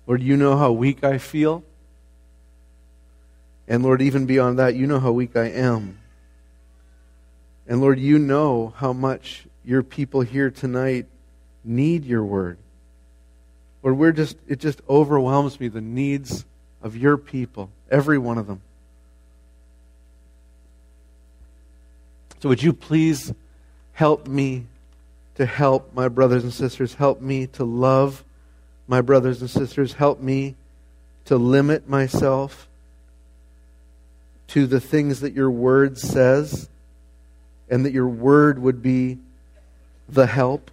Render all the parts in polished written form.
Lord, you know how weak I feel. And Lord, even beyond that, you know how weak I am. And Lord, you know how much your people here tonight need your word. Lord, it just overwhelms me, the needs of your people, every one of them. So would you please help me to help my brothers and sisters, help me to love my brothers and sisters, help me to limit myself to the things that your word says, and that your word would be the help.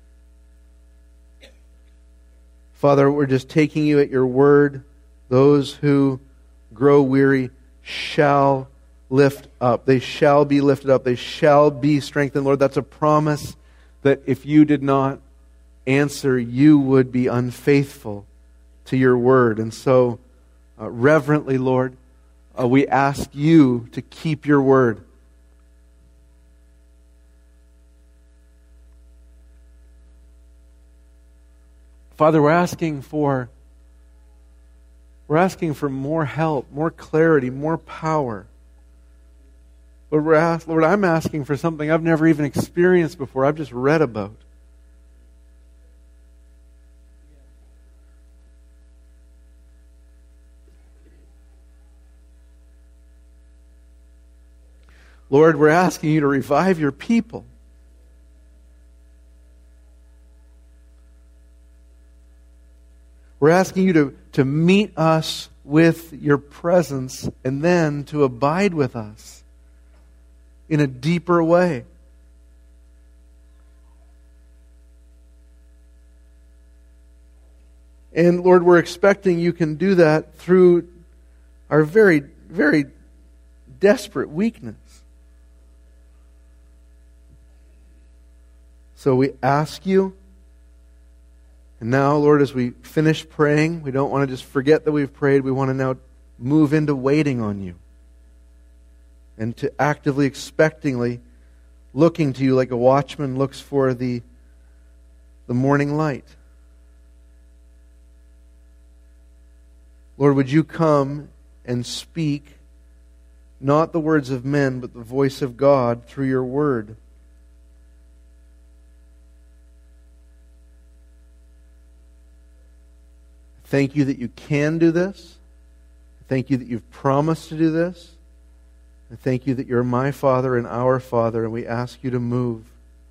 Father, we're just taking you at your word. Those who grow weary shall lift up. They shall be lifted up. They shall be strengthened. Lord, that's a promise that if you did not answer, you would be unfaithful to your word. And so, reverently, Lord, we ask you to keep your word. Father, we're asking for more help, more clarity, more power. Lord, I'm asking for something I've never even experienced before. I've just read about. Lord, we're asking you to revive your people. We're asking you to meet us with your presence and then to abide with us in a deeper way. And Lord, we're expecting you can do that through our very, very desperate weakness. So we ask you, and now, Lord, as we finish praying, we don't want to just forget that we've prayed. We want to now move into waiting on you and to actively, expectingly looking to you like a watchman looks for the morning light. Lord, would you come and speak not the words of men, but the voice of God through your word. Thank you that you can do this. Thank you that you've promised to do this. And thank you that you're my Father and our Father, and we ask you to move.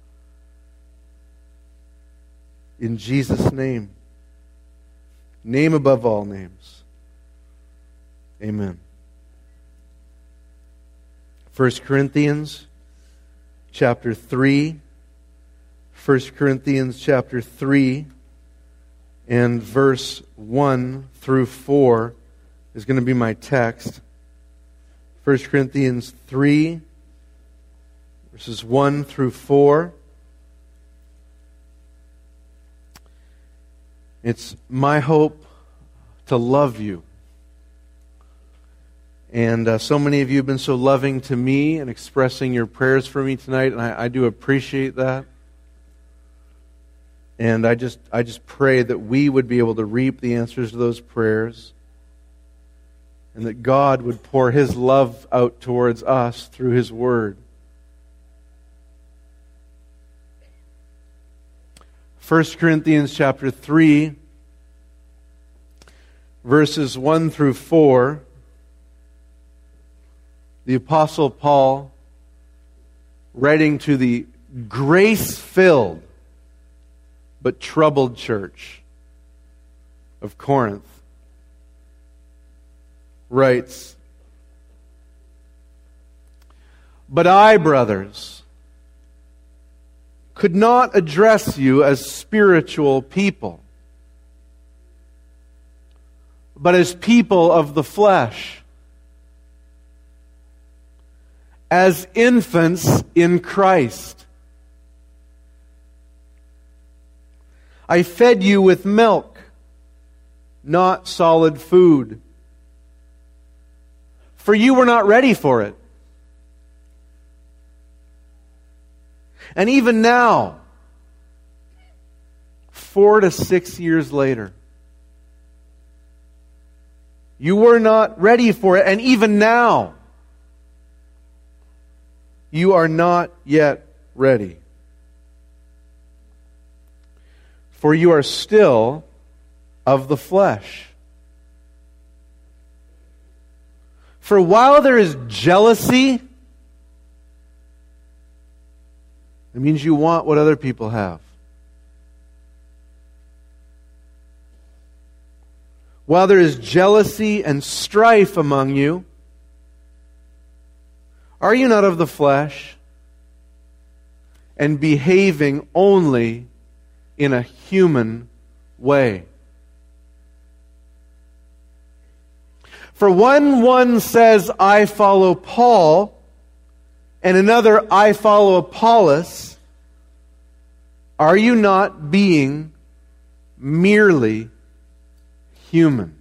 In Jesus' name. Name above all names. Amen. 1 Corinthians chapter 3. 1 Corinthians chapter 3 and verse 1 through 4 is going to be my text. 1 Corinthians 3, verses 1 through 4. It's my hope to love you. And so many of you have been so loving to me and expressing your prayers for me tonight, and I do appreciate that. And I just pray that we would be able to reap the answers to those prayers, and that God would pour His love out towards us through His Word. 1 Corinthians chapter 3, verses 1 through 4, the Apostle Paul, writing to the grace-filled but troubled church of Corinth, writes, "But I, brothers, could not address you as spiritual people, but as people of the flesh, as infants in Christ. I fed you with milk, not solid food, for you were not ready for it. And even now, 4 to 6 years later, You were not ready for it, and even now, you are not yet ready. For you are still of the flesh. For while there is jealousy, it means you want what other people have. While there is jealousy and strife among you, are you not of the flesh and behaving only in a human way? For when one says, I follow Paul, and another, I follow Apollos, are you not being merely human?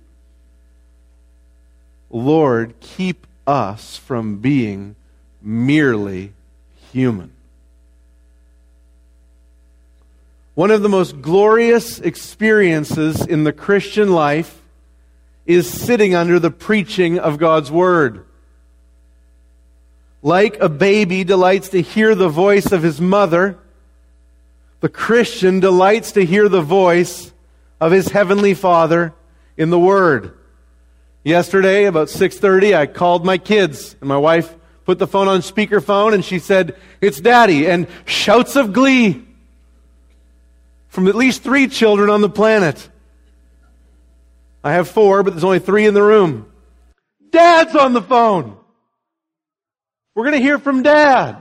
Lord, keep us from being merely human. One of the most glorious experiences in the Christian life is sitting under the preaching of God's Word. Like a baby delights to hear the voice of his mother, the Christian delights to hear the voice of his Heavenly Father in the Word. Yesterday, about 6:30, I called my kids, and my wife put the phone on speakerphone, and she said, "It's Daddy," and shouts of glee from at least 3 children on the planet. I have 4, but there's only 3 in the room. Dad's on the phone. We're going to hear from Dad.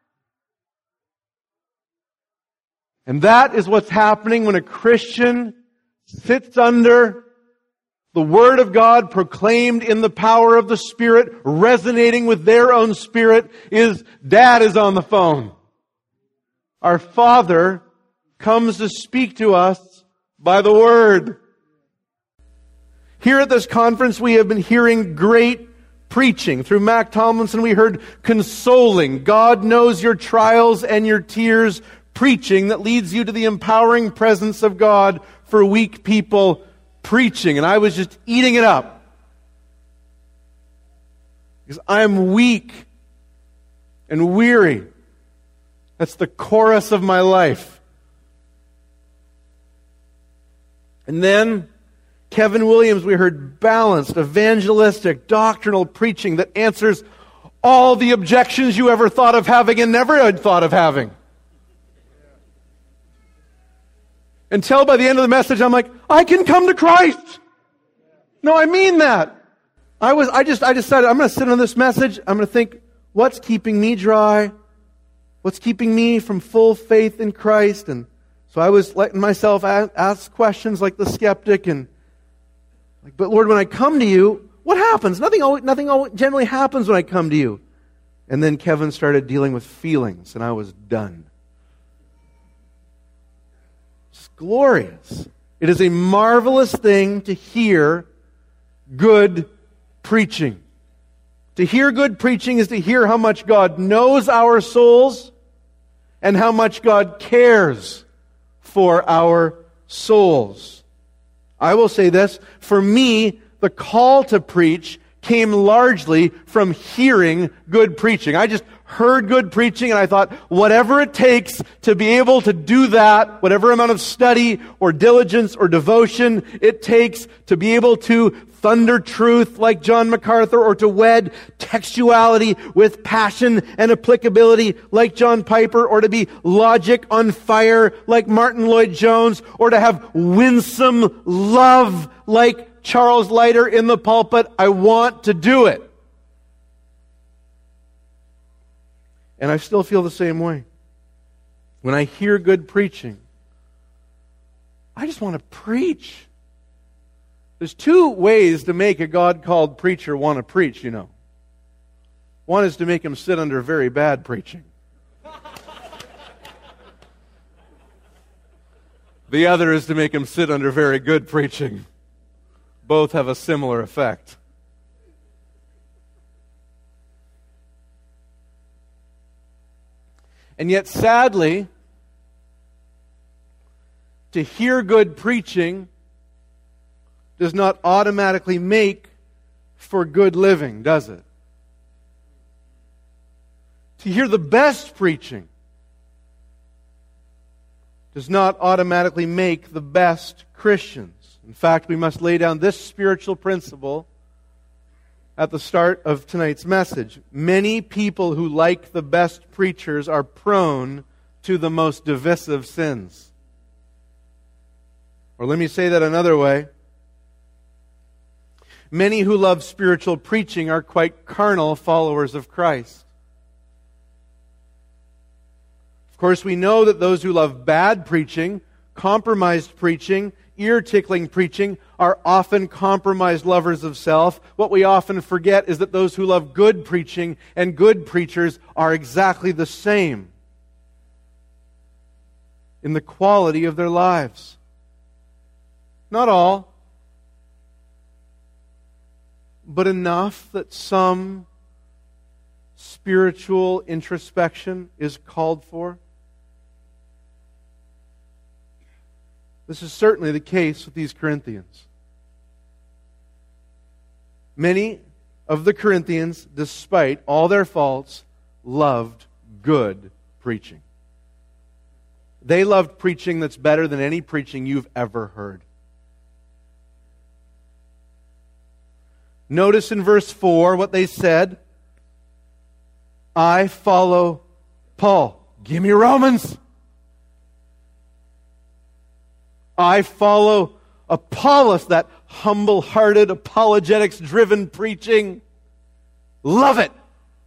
And that is what's happening when a Christian sits under the Word of God proclaimed in the power of the Spirit, resonating with their own spirit, is Dad is on the phone. Our Father comes to speak to us by the Word. Here at this conference, we have been hearing great preaching. Through Mac Tomlinson, we heard consoling, God knows your trials and your tears preaching that leads you to the empowering presence of God for weak people preaching. And I was just eating it up. Because I am weak and weary. That's the chorus of my life. And then Kevin Williams, we heard balanced, evangelistic, doctrinal preaching that answers all the objections you ever thought of having and never had thought of having. Until by the end of the message, I'm like, I can come to Christ. No, I mean that. I decided I'm going to sit on this message. I'm going to think, what's keeping me dry? What's keeping me from full faith in Christ? And so I was letting myself ask questions like the skeptic, and like, but Lord, when I come to you, what happens? Nothing generally happens when I come to you. And then Kevin started dealing with feelings, and I was done. It's glorious. It is a marvelous thing to hear good preaching. To hear good preaching is to hear how much God knows our souls and how much God cares for our souls. I will say this, for me, the call to preach came largely from hearing good preaching. I just heard good preaching and I thought, whatever it takes to be able to do that, whatever amount of study or diligence or devotion it takes to be able to thunder truth like John MacArthur, or to wed textuality with passion and applicability like John Piper, or to be logic on fire like Martin Lloyd-Jones, or to have winsome love like Charles Leiter in the pulpit. I want to do it. And I still feel the same way. When I hear good preaching, I just want to preach. There's 2 ways to make a God-called preacher want to preach, you know. One is to make him sit under very bad preaching. The other is to make him sit under very good preaching. Both have a similar effect. And yet, sadly, to hear good preaching does not automatically make for good living, does it? To hear the best preaching does not automatically make the best Christians. In fact, we must lay down this spiritual principle at the start of tonight's message. Many people who like the best preachers are prone to the most divisive sins. Or let me say that another way. Many who love spiritual preaching are quite carnal followers of Christ. Of course, we know that those who love bad preaching, compromised preaching, ear-tickling preaching, are often compromised lovers of self. What we often forget is that those who love good preaching and good preachers are exactly the same in the quality of their lives. Not all, but enough that some spiritual introspection is called for. This is certainly the case with these Corinthians. Many of the Corinthians, despite all their faults, loved good preaching. They loved preaching that's better than any preaching you've ever heard. Notice in verse 4 what they said. I follow Paul. Give me Romans. I follow Apollos, that humble-hearted, apologetics-driven preaching. Love it.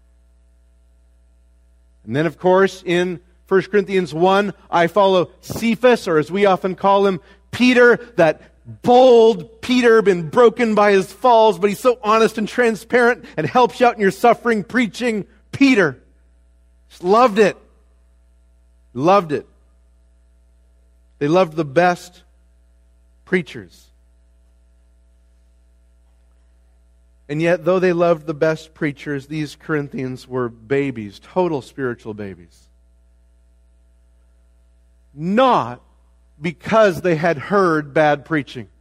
And then, of course, in 1 Corinthians 1, I follow Cephas, or as we often call him, Peter, that bold Peter, been broken by his falls, but he's so honest and transparent and helps you out in your suffering preaching. Peter. Just loved it. Loved it. They loved the best preachers. And yet, though they loved the best preachers, these Corinthians were babies, total spiritual babies. Not because they had heard bad preaching.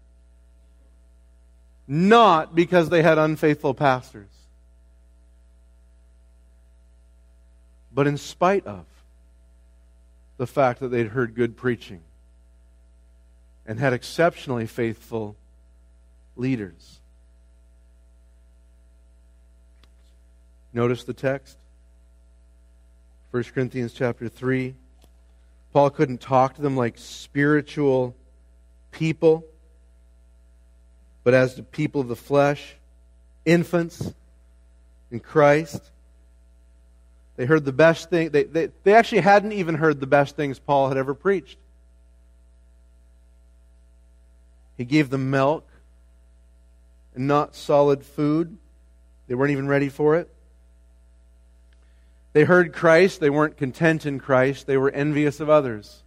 Not because they had unfaithful pastors. But in spite of the fact that they'd heard good preaching and had exceptionally faithful leaders. Notice the text. 1 Corinthians chapter 3. Paul couldn't talk to them like spiritual people, but as the people of the flesh, infants in Christ. They heard the best thing. They actually hadn't even heard the best things Paul had ever preached. He gave them milk and not solid food. They weren't even ready for it. They heard Christ. They weren't content in Christ. They were envious of others.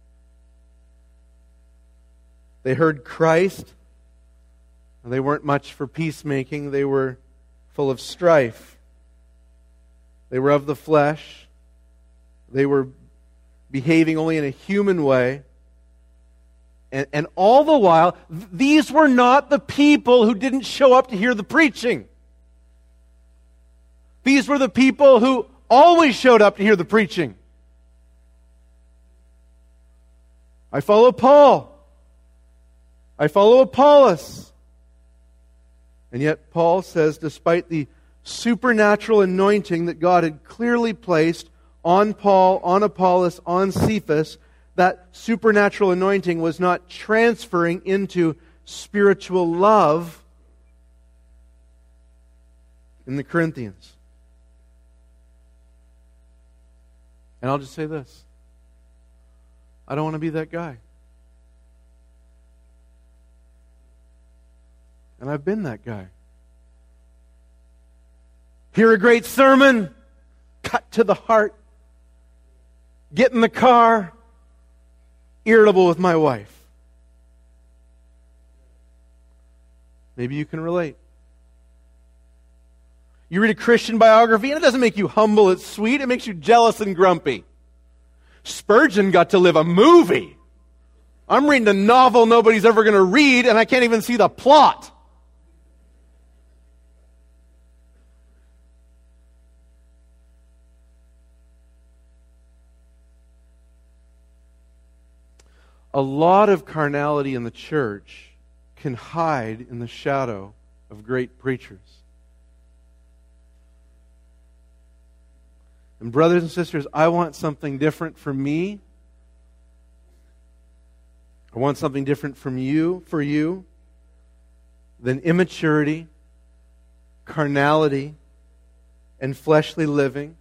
They heard Christ. And they weren't much for peacemaking. They were full of strife. They were of the flesh. They were behaving only in a human way. And all the while, these were not the people who didn't show up to hear the preaching. These were the people who always showed up to hear the preaching. I follow Paul. I follow Apollos. And yet Paul says, despite the supernatural anointing that God had clearly placed on Paul, on Apollos, on Cephas, that supernatural anointing was not transferring into spiritual love in the Corinthians. And I'll just say this. I don't want to be that guy. And I've been that guy. Hear a great sermon, cut to the heart, get in the car, irritable with my wife. Maybe you can relate. You read a Christian biography and it doesn't make you humble, it's sweet, it makes you jealous and grumpy. Spurgeon got to live a movie. I'm reading a novel nobody's ever going to read and I can't even see the plot. a lot of carnality in the church can hide in the shadow of great preachers. And brothers and sisters, I want something different for me. I want something different for you, than immaturity, carnality, and fleshly living.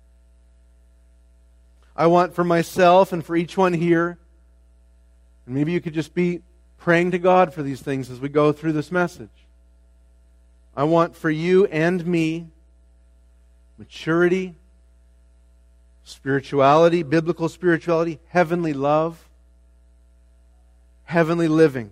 I want for myself and for each one here, and maybe you could just be praying to God for these things as we go through this message. I want for you and me maturity, spirituality, biblical spirituality, heavenly love, heavenly living.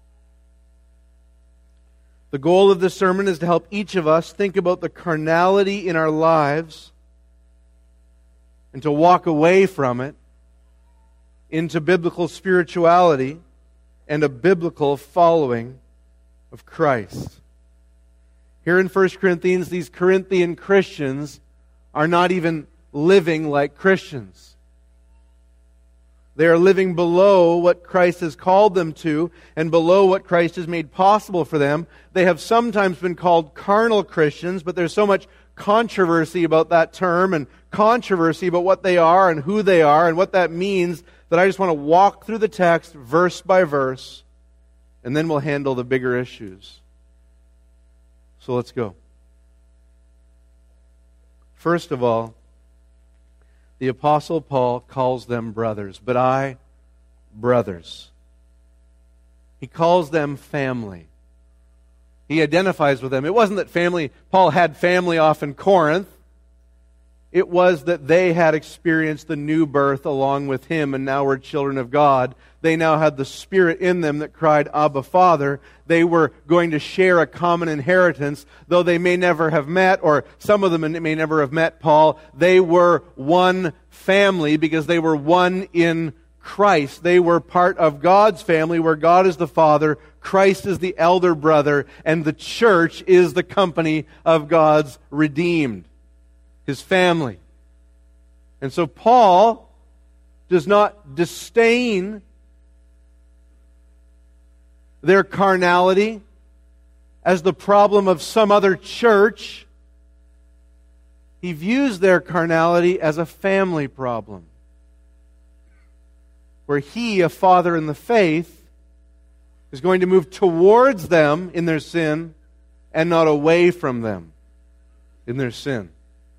The goal of this sermon is to help each of us think about the carnality in our lives and to walk away from it into biblical spirituality and a biblical following of Christ. Here in 1 Corinthians, these Corinthian Christians are not even living like Christians. They are living below what Christ has called them to and below what Christ has made possible for them. They have sometimes been called carnal Christians, but there's so much controversy about that term and controversy about what they are and who they are and what that means that I just want to walk through the text verse by verse, and then we'll handle the bigger issues. So let's go. First of all, the Apostle Paul calls them brothers, but I, brothers. He calls them family. He identifies with them. It wasn't that Paul had family off in Corinth. It was that they had experienced the new birth along with him and now were children of God. They now had the Spirit in them that cried, Abba, Father. They were going to share a common inheritance, though they may never have met, or some of them may never have met Paul. They were one family because they were one in Christ. They were part of God's family where God is the Father, Christ is the elder brother, and the church is the company of God's redeemed, His family. And so Paul does not disdain their carnality as the problem of some other church. He views their carnality as a family problem, where he, a father in the faith, is going to move towards them in their sin and not away from them in their sin.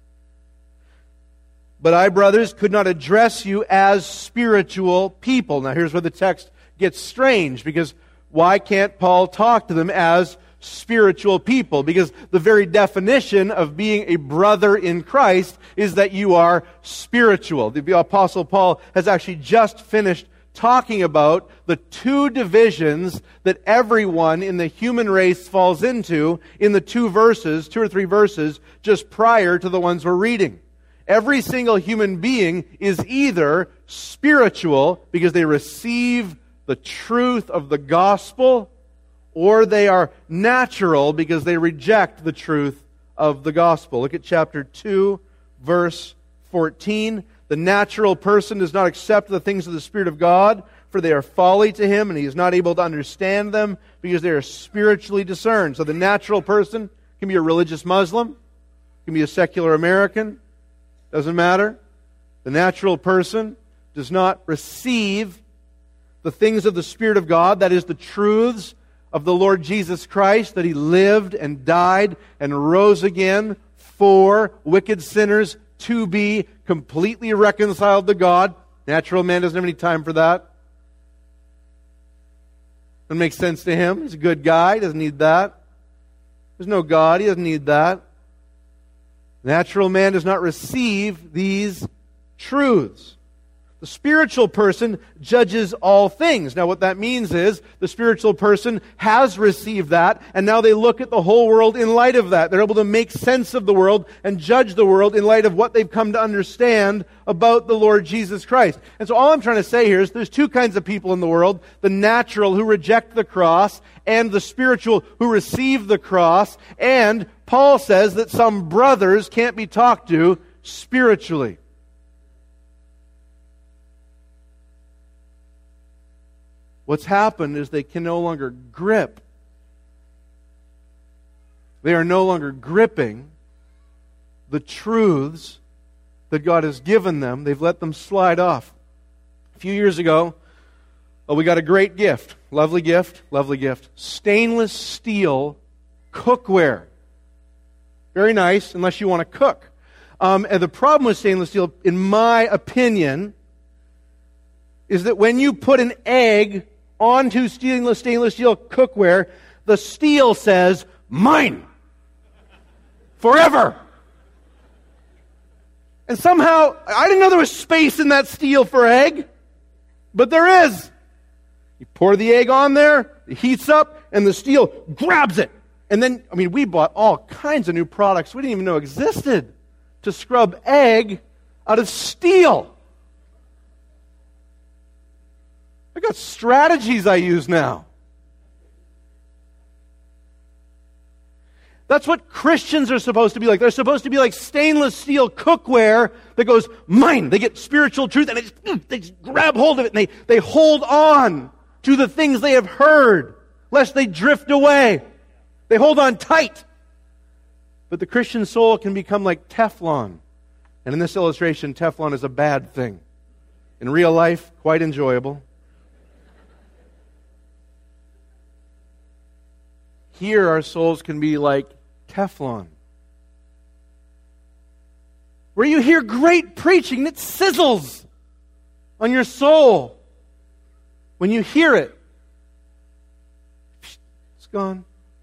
But I, brothers, could not address you as spiritual people. Now here's where the text gets strange, because why can't Paul talk to them as spiritual people? Because the very definition of being a brother in Christ is that you are spiritual. The Apostle Paul has actually just finished talking about the two divisions that everyone in the human race falls into in the two or three verses just prior to the ones we're reading. Every single human being is either spiritual because they receive the truth of the gospel, or they are natural because they reject the truth of the gospel. Look at chapter 2, verse 14. The natural person does not accept the things of the Spirit of God, for they are folly to him, and he is not able to understand them because they are spiritually discerned. So the natural person can be a religious Muslim, can be a secular American, doesn't matter. The natural person does not receive the things of the Spirit of God, that is the truths of the Lord Jesus Christ, that He lived and died and rose again for wicked sinners to be completely reconciled to God. Natural man doesn't have any time for that. Doesn't make sense to him. He's a good guy. He doesn't need that. There's no God. He doesn't need that. Natural man does not receive these truths. The spiritual person judges all things. Now what that means is the spiritual person has received that, and now they look at the whole world in light of that. They're able to make sense of the world and judge the world in light of what they've come to understand about the Lord Jesus Christ. And so all I'm trying to say here is there's two kinds of people in the world: the natural who reject the cross and the spiritual who receive the cross. And Paul says that some brothers can't be talked to spiritually. What's happened is they can no longer grip. They are no longer gripping the truths that God has given them. They've let them slide off. A few years ago, we got a great gift. Lovely gift, lovely gift. Stainless steel cookware. Very nice, unless you want to cook. And the problem with stainless steel, in my opinion, is that when you put an egg onto stainless steel cookware, the steel says, "Mine! Forever!" And somehow, I didn't know there was space in that steel for egg, but there is. You pour the egg on there, it heats up, and the steel grabs it. And then, we bought all kinds of new products we didn't even know existed to scrub egg out of steel. I got strategies I use now. That's what Christians are supposed to be like. They're supposed to be like stainless steel cookware that goes, "Mine." They get spiritual truth and they just grab hold of it and they hold on to the things they have heard, lest they drift away. They hold on tight. But the Christian soul can become like Teflon. And in this illustration, Teflon is a bad thing. In real life, quite enjoyable. Here, our souls can be like Teflon, where you hear great preaching that sizzles on your soul. When you hear it, it's gone.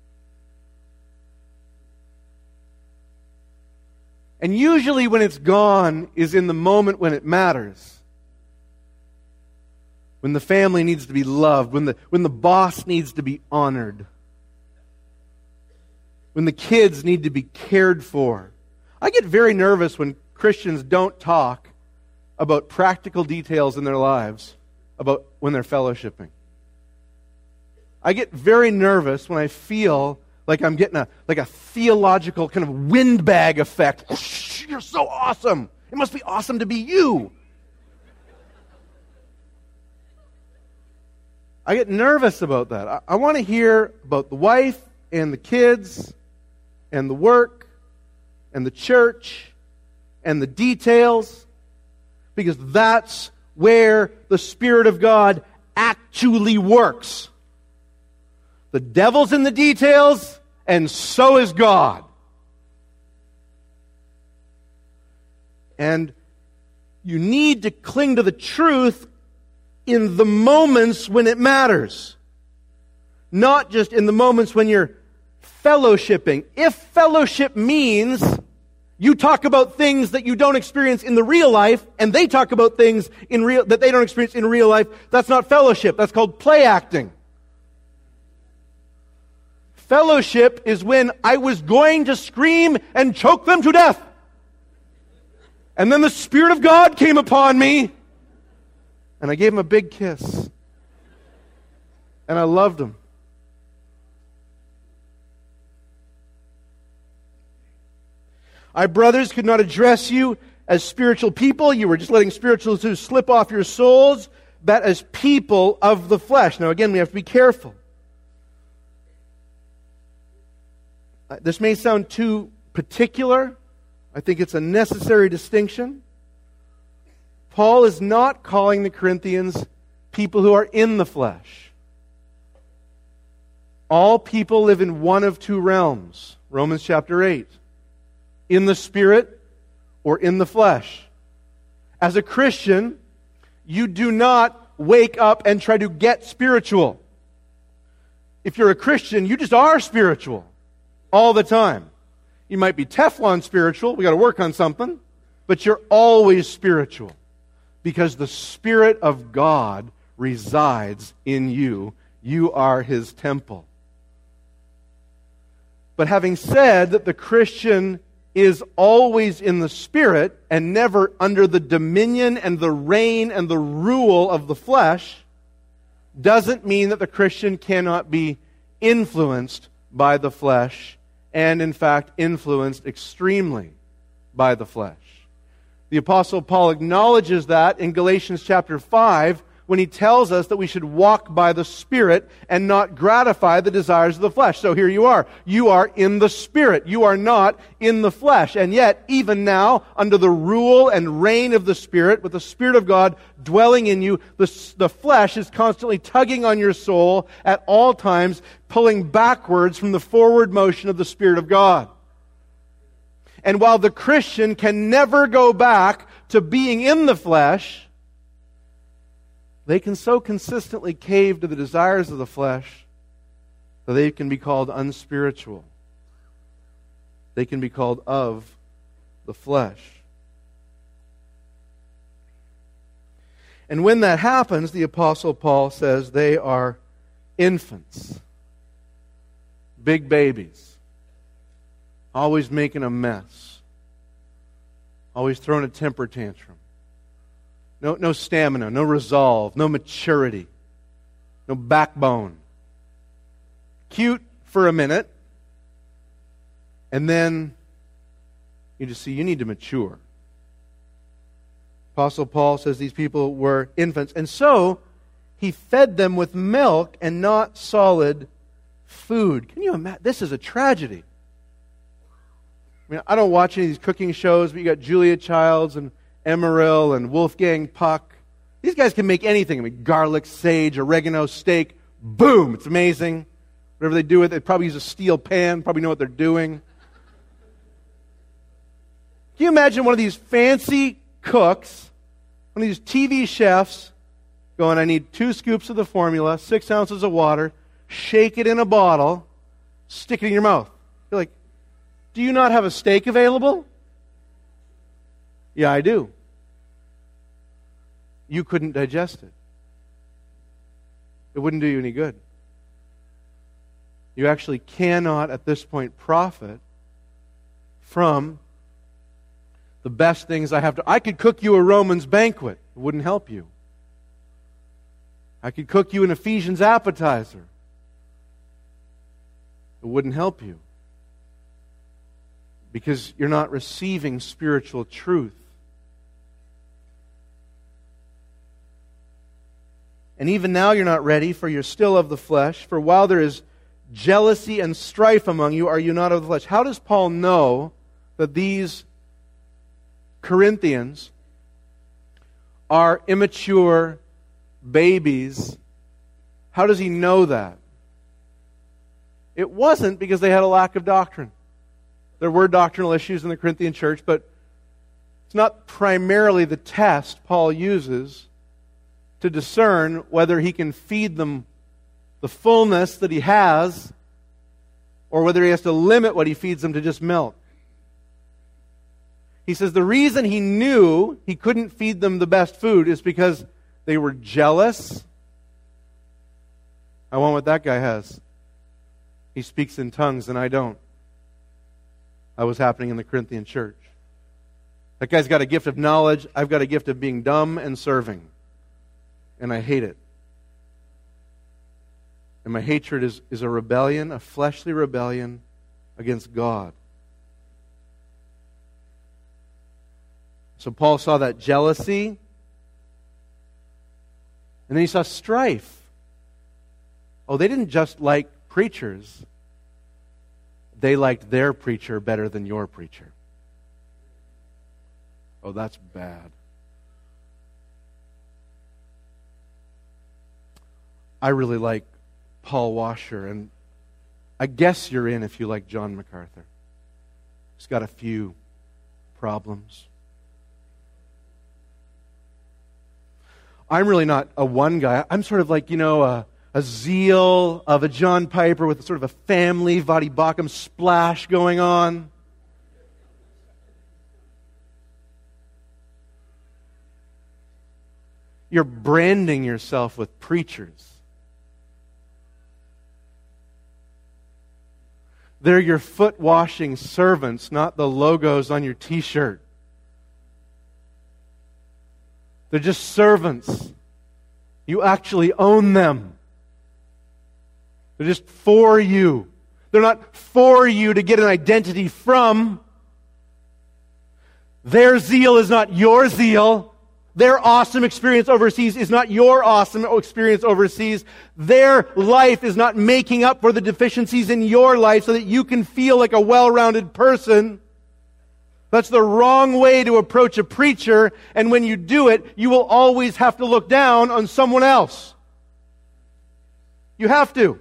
And usually when it's gone is in the moment when it matters. When the family needs to be loved, when the boss needs to be honored. When the kids need to be cared for. I get very nervous when Christians don't talk about practical details in their lives, about when they're fellowshipping. I get very nervous when I feel like I'm getting a theological kind of windbag effect. You're so awesome. It must be awesome to be you. I get nervous about that. I want to hear about the wife and the kids and the work and the church and the details, because that's where the Spirit of God actually works. The devil's in the details, and so is God. And you need to cling to the truth in the moments when it matters. Not just in the moments when you're fellowshipping. If fellowship means you talk about things that you don't experience in the real life, and they talk about things that they don't experience in real life, that's not fellowship. That's called play acting. Fellowship is when I was going to scream and choke them to death. And then the Spirit of God came upon me, and I gave him a big kiss. And I loved him. I, brothers, could not address you as spiritual people. You were just letting spiritual truths slip off your souls, but as people of the flesh. Now, again, we have to be careful. This may sound too particular. I think it's a necessary distinction. Paul is not calling the Corinthians people who are in the flesh. All people live in one of two realms. Romans chapter 8. In the Spirit or in the flesh. As a Christian, you do not wake up and try to get spiritual. If you're a Christian, you just are spiritual all the time. You might be Teflon spiritual, we got to work on something, but you're always spiritual because the Spirit of God resides in you. You are His temple. But having said that the Christian is always in the Spirit and never under the dominion and the reign and the rule of the flesh, doesn't mean that the Christian cannot be influenced by the flesh and, in fact, influenced extremely by the flesh. The Apostle Paul acknowledges that in Galatians chapter 5 when he tells us that we should walk by the Spirit and not gratify the desires of the flesh. So here you are. You are in the Spirit. You are not in the flesh. And yet, even now, under the rule and reign of the Spirit, with the Spirit of God dwelling in you, the flesh is constantly tugging on your soul at all times, pulling backwards from the forward motion of the Spirit of God. And while the Christian can never go back to being in the flesh, they can so consistently cave to the desires of the flesh that they can be called unspiritual. They can be called of the flesh. And when that happens, the Apostle Paul says they are infants, big babies, always making a mess, always throwing a temper tantrum. No stamina, no resolve, no maturity, no backbone. Cute for a minute, and then you just see you need to mature. Apostle Paul says these people were infants, and so he fed them with milk and not solid food. Can you imagine? This is a tragedy. I mean, I don't watch any of these cooking shows, but you got Julia Childs and Emeril and Wolfgang Puck. These guys can make anything. I mean, garlic, sage, oregano, steak. Boom! It's amazing. Whatever they do with it, they probably use a steel pan, probably know what they're doing. Can you imagine one of these fancy cooks, one of these TV chefs, going, I need 2 scoops of the formula, 6 ounces of water, shake it in a bottle, stick it in your mouth. You're like, do you not have a steak available? Yeah, I do. You couldn't digest it. It wouldn't do you any good. You actually cannot, at this point, profit from the best things I have to. I could cook you a Romans banquet. It wouldn't help you. I could cook you an Ephesians appetizer. It wouldn't help you. Because you're not receiving spiritual truth. And even now you're not ready, for you're still of the flesh. For while there is jealousy and strife among you, are you not of the flesh? How does Paul know that these Corinthians are immature babies? How does he know that? It wasn't because they had a lack of doctrine. There were doctrinal issues in the Corinthian church, but it's not primarily the test Paul uses to discern whether he can feed them the fullness that he has, or whether he has to limit what he feeds them to just milk. He says the reason he knew he couldn't feed them the best food is because they were jealous. I want what that guy has. He speaks in tongues and I don't. That was happening in the Corinthian church. That guy's got a gift of knowledge. I've got a gift of being dumb and serving. And I hate it. And my hatred is a rebellion, a fleshly rebellion against God. So Paul saw that jealousy, and then he saw strife. Oh, they didn't just like preachers. They liked their preacher better than your preacher. Oh, that's bad. I really like Paul Washer, and I guess you're in if you like John MacArthur. He's got a few problems. I'm really not a one guy. I'm sort of like, a zeal of a John Piper with sort of a family Vadi Bakum splash going on. You're branding yourself with preachers. They're your foot-washing servants, not the logos on your t-shirt. They're just servants. You actually own them. They're just for you. They're not for you to get an identity from. Their zeal is not your zeal. Their awesome experience overseas is not your awesome experience overseas. Their life is not making up for the deficiencies in your life so that you can feel like a well-rounded person. That's the wrong way to approach a preacher, and when you do it, you will always have to look down on someone else. You have to.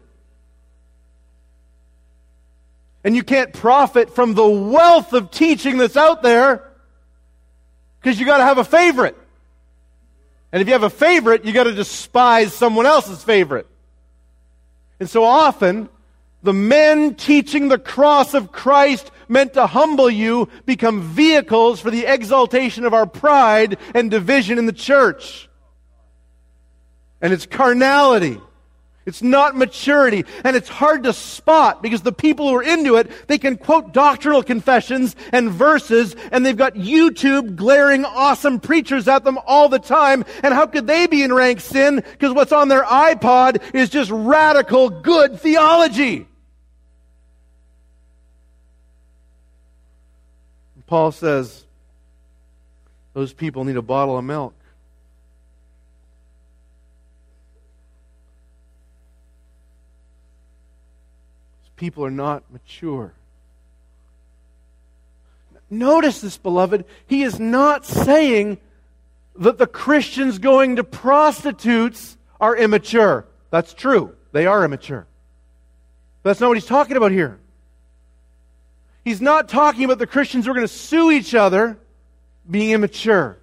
And you can't profit from the wealth of teaching that's out there because you got to have a favorite. And if you have a favorite, you got to despise someone else's favorite. And so often, the men teaching the cross of Christ meant to humble you become vehicles for the exaltation of our pride and division in the church. And it's carnality. It's not maturity. And it's hard to spot because the people who are into it, they can quote doctrinal confessions and verses, and they've got YouTube glaring awesome preachers at them all the time. And how could they be in rank sin? Because what's on their iPod is just radical good theology. Paul says those people need a bottle of milk. People are not mature. Notice this, beloved. He is not saying that the Christians going to prostitutes are immature. That's true. They are immature. But that's not what he's talking about here. He's not talking about the Christians who are going to sue each other being immature.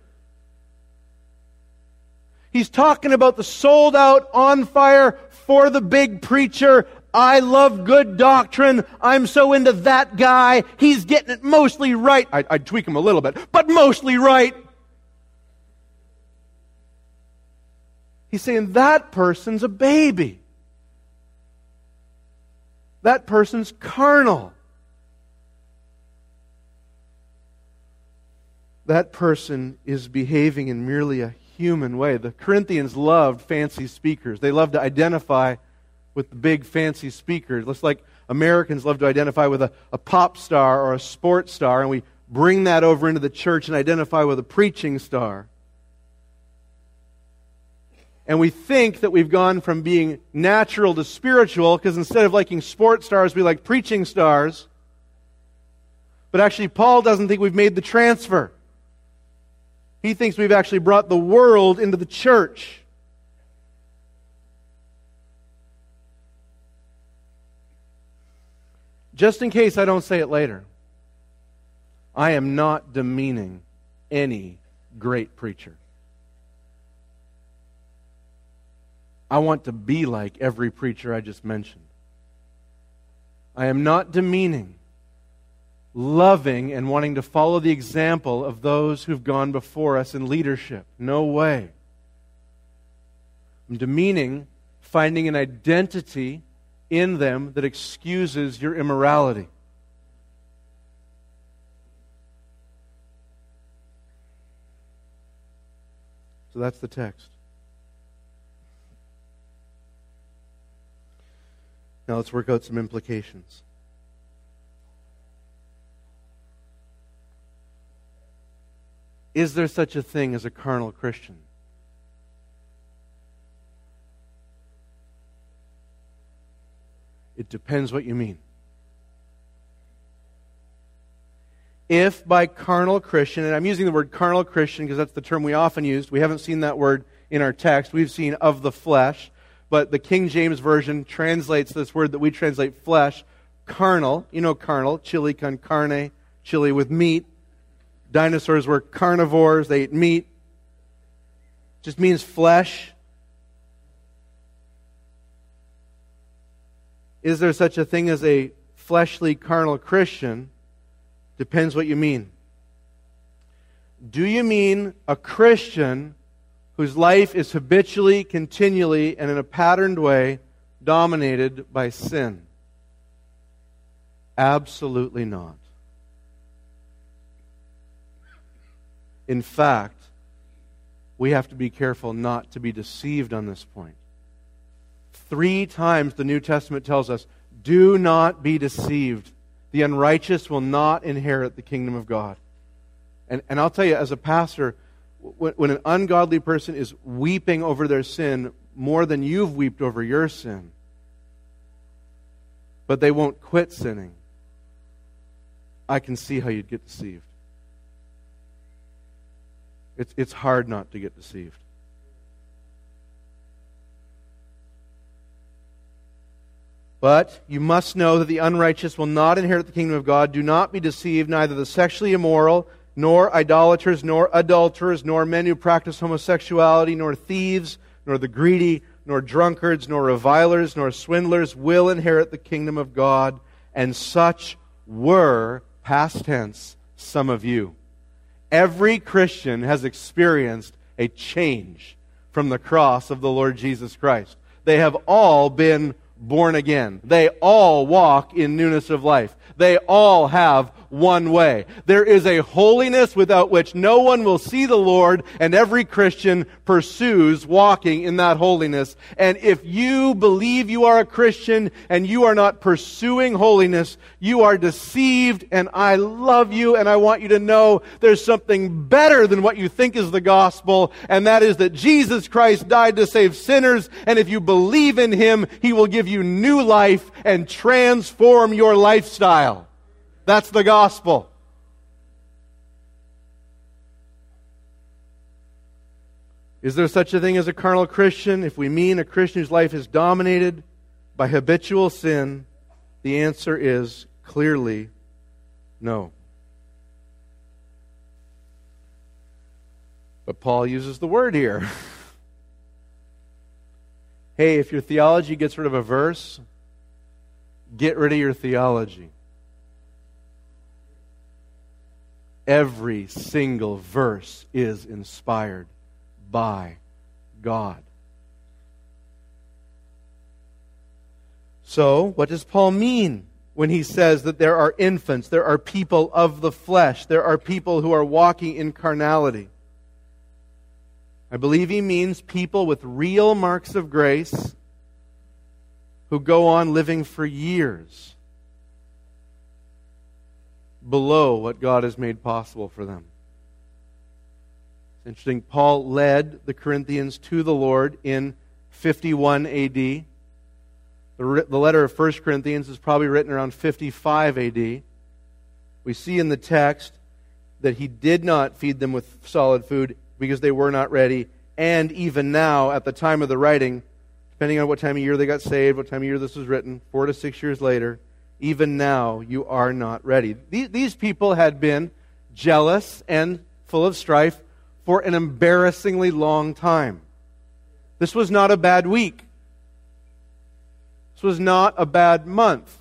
He's talking about the sold out, on fire, for the big preacher, I love good doctrine, I'm so into that guy, he's getting it mostly right. I'd tweak him a little bit, but mostly right. He's saying that person's a baby. That person's carnal. That person is behaving in merely a human way. The Corinthians loved fancy speakers. They loved to identify with the big fancy speakers. Just like Americans love to identify with a pop star or a sports star, and we bring that over into the church and identify with a preaching star. And we think that we've gone from being natural to spiritual because instead of liking sports stars, we like preaching stars. But actually, Paul doesn't think we've made the transfer. He thinks we've actually brought the world into the church. Just in case I don't say it later, I am not demeaning any great preacher. I want to be like every preacher I just mentioned. I am not demeaning, loving, and wanting to follow the example of those who've gone before us in leadership. No way. I'm demeaning finding an identity in them that excuses your immorality. So that's the text. Now let's work out some implications. Is there such a thing as a carnal Christian? It depends what you mean. If by carnal Christian, and I'm using the word carnal Christian because that's the term we often use. We haven't seen that word in our text. We've seen of the flesh. But the King James Version translates this word that we translate flesh, carnal. You know carnal, chili con carne, chili with meat. Dinosaurs were carnivores, they ate meat. Just means flesh. Is there such a thing as a fleshly carnal Christian? Depends what you mean. Do you mean a Christian whose life is habitually, continually, and in a patterned way dominated by sin? Absolutely not. In fact, we have to be careful not to be deceived on this point. 3 times the New Testament tells us, do not be deceived. The unrighteous will not inherit the kingdom of God. And I'll tell you, as a pastor, when an ungodly person is weeping over their sin more than you've wept over your sin, but they won't quit sinning, I can see how you'd get deceived. It's hard not to get deceived. But you must know that the unrighteous will not inherit the kingdom of God. Do not be deceived, neither the sexually immoral, nor idolaters, nor adulterers, nor men who practice homosexuality, nor thieves, nor the greedy, nor drunkards, nor revilers, nor swindlers will inherit the kingdom of God. And such were, past tense, some of you. Every Christian has experienced a change from the cross of the Lord Jesus Christ. They have all been born again. They all walk in newness of life. They all have one way. There is a holiness without which no one will see the Lord, and every Christian pursues walking in that holiness. And if you believe you are a Christian and you are not pursuing holiness, you are deceived, and I love you, and I want you to know there's something better than what you think is the gospel, and that is that Jesus Christ died to save sinners, and if you believe in Him, He will give you new life and transform your lifestyle. That's the gospel. Is there such a thing as a carnal Christian? If we mean a Christian whose life is dominated by habitual sin, the answer is clearly no. But Paul uses the word here. Hey, if your theology gets rid of a verse, get rid of your theology. Every single verse is inspired by God. So, what does Paul mean when he says that there are infants, there are people of the flesh, there are people who are walking in carnality? I believe he means people with real marks of grace who go on living for years below what God has made possible for them. It's interesting, Paul led the Corinthians to the Lord in 51 AD. The letter of 1 Corinthians is probably written around 55 AD. We see in the text that he did not feed them with solid food because they were not ready. And even now, at the time of the writing, depending on what time of year they got saved, what time of year this was written, 4 to 6 years later, even now you are not ready. These people had been jealous and full of strife for an embarrassingly long time. This was not a bad week. This was not a bad month.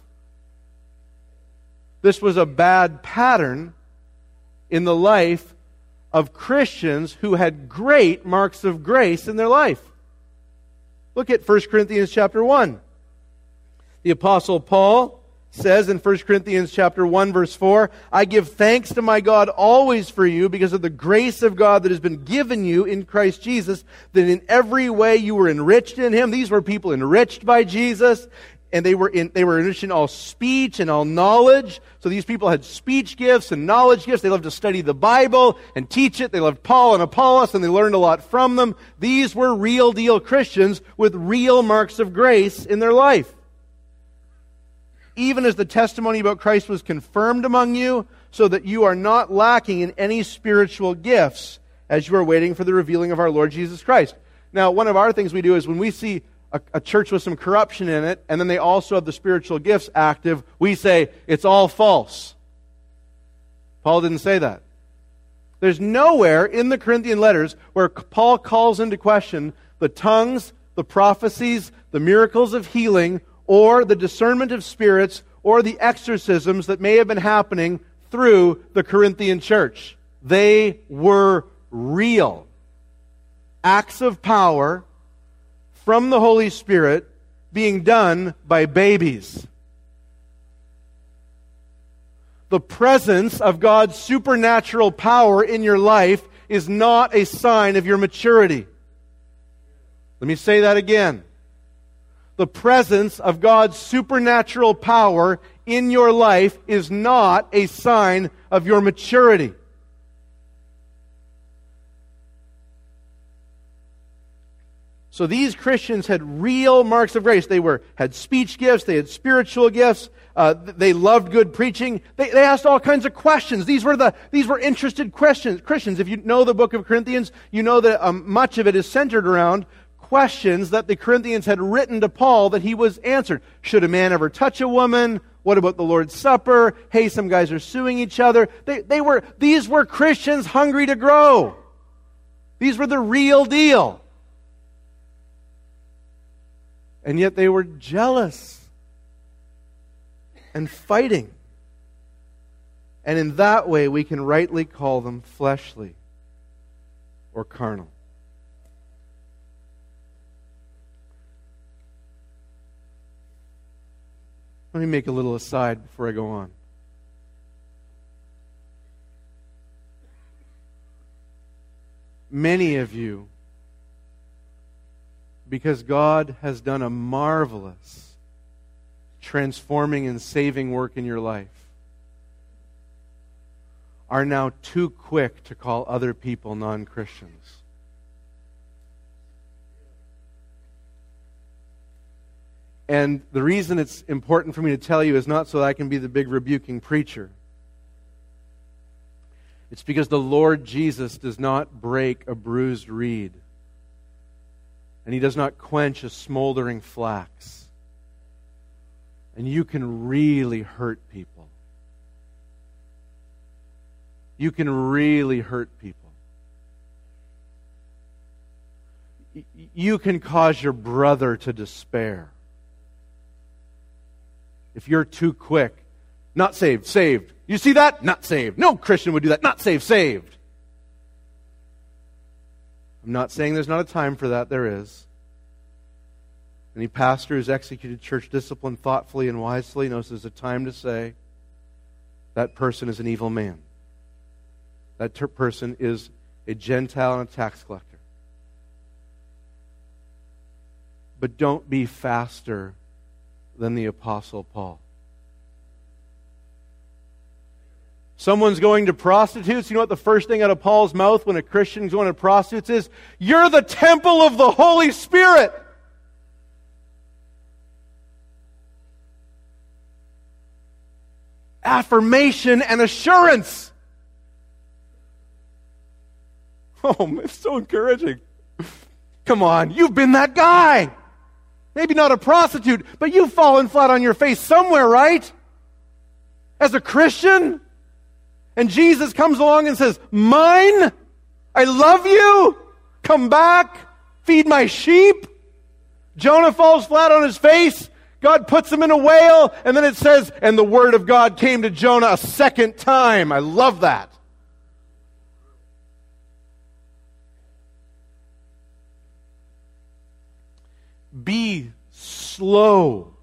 This was a bad pattern in the life of Christians who had great marks of grace in their life. Look at 1 Corinthians chapter 1. The Apostle Paul says in 1 Corinthians chapter 1 verse 4, I give thanks to my God always for you because of the grace of God that has been given you in Christ Jesus, that in every way you were enriched in Him. These were people enriched by Jesus, and they were enriched in all speech and all knowledge. So these people had speech gifts and knowledge gifts. They loved to study the Bible and teach it. They loved Paul and Apollos, and they learned a lot from them. These were real deal Christians with real marks of grace in their life. Even as the testimony about Christ was confirmed among you, so that you are not lacking in any spiritual gifts as you are waiting for the revealing of our Lord Jesus Christ. Now, one of our things we do is when we see a church with some corruption in it, and then they also have the spiritual gifts active, we say, it's all false. Paul didn't say that. There's nowhere in the Corinthian letters where Paul calls into question the tongues, the prophecies, the miracles of healing, or the discernment of spirits, or the exorcisms that may have been happening through the Corinthian church. They were real acts of power from the Holy Spirit being done by babies. The presence of God's supernatural power in your life is not a sign of your maturity. Let me say that again. The presence of God's supernatural power in your life is not a sign of your maturity. So these Christians had real marks of grace. They had speech gifts. They had spiritual gifts. They loved good preaching. They asked all kinds of questions. These were interested Christians. If you know the book of Corinthians, you know that much of it is centered around questions that the Corinthians had written to Paul that he was answered. Should a man ever touch a woman? What about the Lord's Supper? Hey, some guys are suing each other. These were Christians hungry to grow. These were the real deal. And yet they were jealous and fighting. And in that way, we can rightly call them fleshly or carnal. Let me make a little aside before I go on. Many of you, because God has done a marvelous transforming and saving work in your life, are now too quick to call other people non-Christians. And the reason it's important for me to tell you is not so that I can be the big rebuking preacher. It's because the Lord Jesus does not break a bruised reed. And He does not quench a smoldering flax. And you can really hurt people. You can really hurt people. You can cause your brother to despair. If you're too quick, not saved, saved. You see that? Not saved. No Christian would do that. Not saved, saved. I'm not saying there's not a time for that. There is. Any pastor who's executed church discipline thoughtfully and wisely knows there's a time to say, that person is an evil man. That person is a Gentile and a tax collector. But don't be faster than the Apostle Paul. Someone's going to prostitutes. You know what the first thing out of Paul's mouth when a Christian's going to prostitutes is? You're the temple of the Holy Spirit. Affirmation and assurance. Oh, it's so encouraging. Come on, you've been that guy. Maybe not a prostitute, but you've fallen flat on your face somewhere, right? As a Christian? And Jesus comes along and says, mine? I love you? Come back? Feed my sheep? Jonah falls flat on his face. God puts him in a whale. And then it says, and the word of God came to Jonah a second time. I love that. Be slow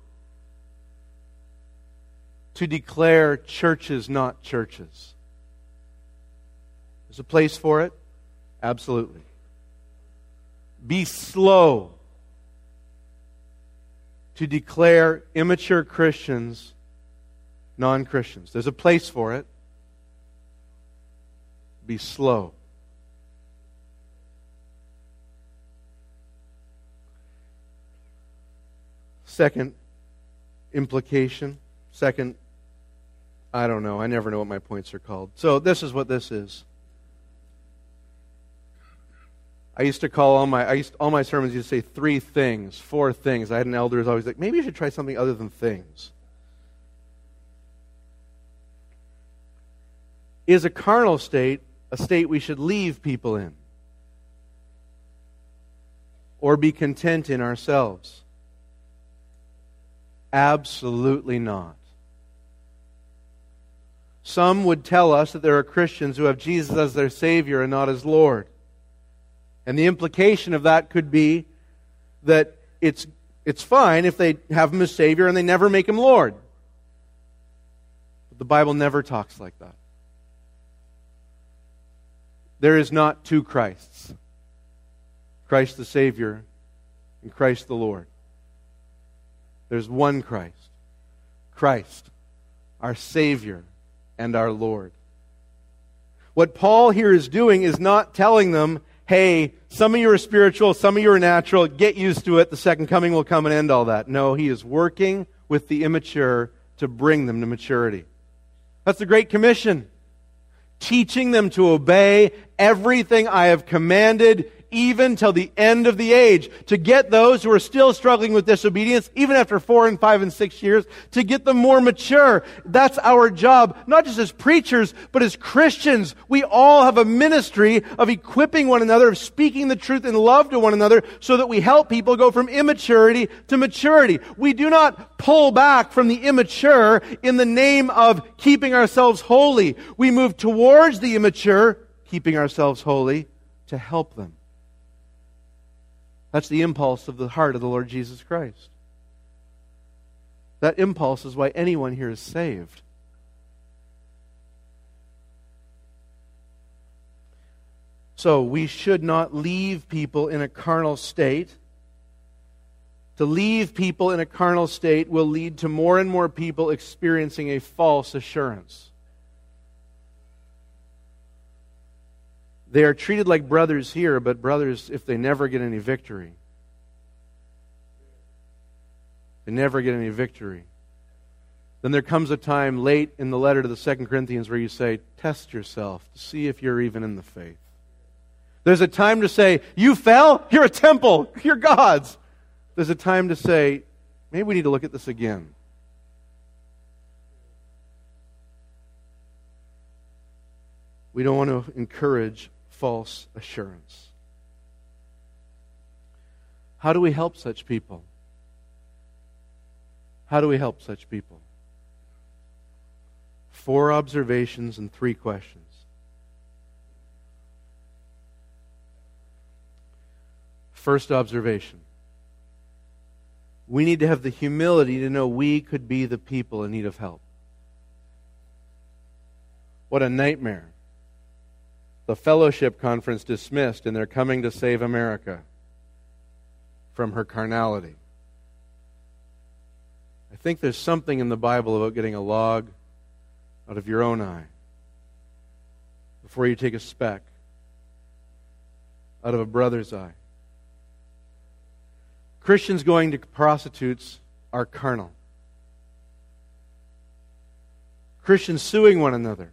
to declare churches not churches. There's a place for it? Absolutely. Be slow to declare immature Christians non-Christians. There's a place for it. Be slow. Second implication. I don't know. I never know what my points are called. So this is what this is. I used to call all my sermons used to say 3 things, 4 things. I had an elder who's always like, maybe you should try something other than things. Is a carnal state a state we should leave people in? Or be content in ourselves? Absolutely not. Some would tell us that there are Christians who have Jesus as their Savior and not as Lord. And the implication of that could be that it's fine if they have Him as Savior and they never make Him Lord. But the Bible never talks like that. There is not 2 Christs. Christ the Savior and Christ the Lord. There's one Christ. Christ, our Savior and our Lord. What Paul here is doing is not telling them, hey, some of you are spiritual, some of you are natural, get used to it, the second coming will come and end all that. No, He is working with the immature to bring them to maturity. That's the Great Commission. Teaching them to obey everything I have commanded, even till the end of the age. To get those who are still struggling with disobedience, even after 4 and 5 and 6 years, to get them more mature. That's our job, not just as preachers, but as Christians. We all have a ministry of equipping one another, of speaking the truth in love to one another, so that we help people go from immaturity to maturity. We do not pull back from the immature in the name of keeping ourselves holy. We move towards the immature, keeping ourselves holy, to help them. That's the impulse of the heart of the Lord Jesus Christ. That impulse is why anyone here is saved. So we should not leave people in a carnal state. To leave people in a carnal state will lead to more and more people experiencing a false assurance. They are treated like brothers here, but brothers if they never get any victory. They never get any victory. Then there comes a time late in the letter to the 2 Corinthians where you say, test yourself to see if you're even in the faith. There's a time to say, you fell? You're a temple. You're God's. There's a time to say, maybe we need to look at this again. We don't want to encourage false assurance. How do we help such people? How do we help such people? 4 observations and 3 questions. First observation. We need to have the humility to know we could be the people in need of help. What a nightmare. The fellowship conference dismissed, and they're coming to save America from her carnality. I think there's something in the Bible about getting a log out of your own eye before you take a speck out of a brother's eye. Christians going to prostitutes are carnal. Christians suing one another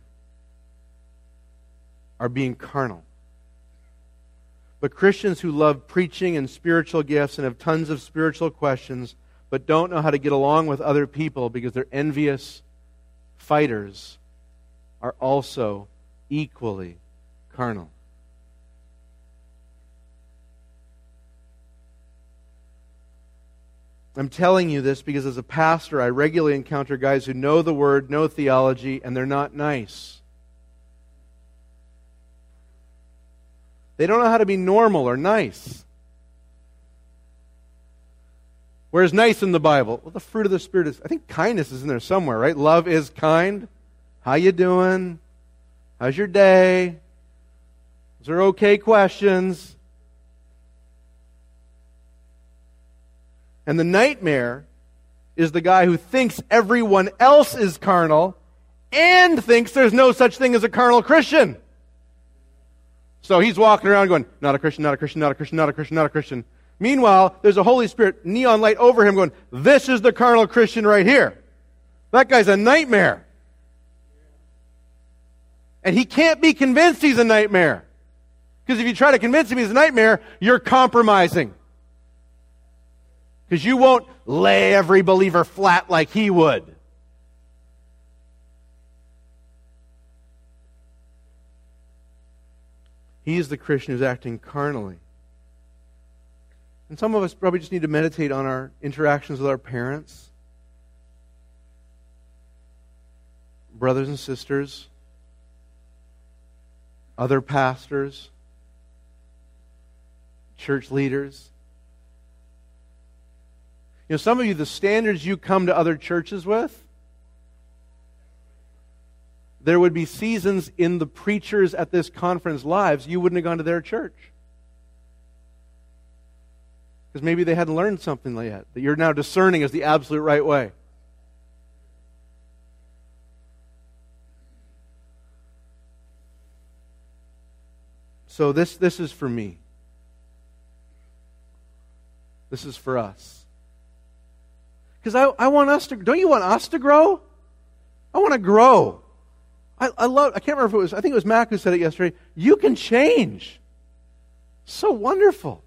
are being carnal. But Christians who love preaching and spiritual gifts and have tons of spiritual questions but don't know how to get along with other people because they're envious fighters are also equally carnal. I'm telling you this because as a pastor, I regularly encounter guys who know the Word, know theology, and they're not nice. They don't know how to be normal or nice. Where's nice in the Bible? Well, the fruit of the Spirit is, I think kindness is in there somewhere, right? Love is kind. How you doing? How's your day? Those are okay questions. And the nightmare is the guy who thinks everyone else is carnal and thinks there's no such thing as a carnal Christian. So he's walking around going, not a Christian, not a Christian, not a Christian, not a Christian, not a Christian. Meanwhile, there's a Holy Spirit neon light over him going, this is the carnal Christian right here. That guy's a nightmare. And he can't be convinced he's a nightmare. Because if you try to convince him he's a nightmare, you're compromising. Because you won't lay every believer flat like he would. He's the Christian who's acting carnally. And some of us probably just need to meditate on our interactions with our parents, brothers and sisters, other pastors, church leaders. You know, some of you, the standards you come to other churches with, there would be seasons in the preachers at this conference lives you wouldn't have gone to their church. Because maybe they hadn't learned something yet that you're now discerning as the absolute right way. So this is for me. This is for us. Because I want us to, don't you want us to grow? I want to grow. I can't remember if it was, I think it was Mac who said it yesterday. You can change. So wonderful.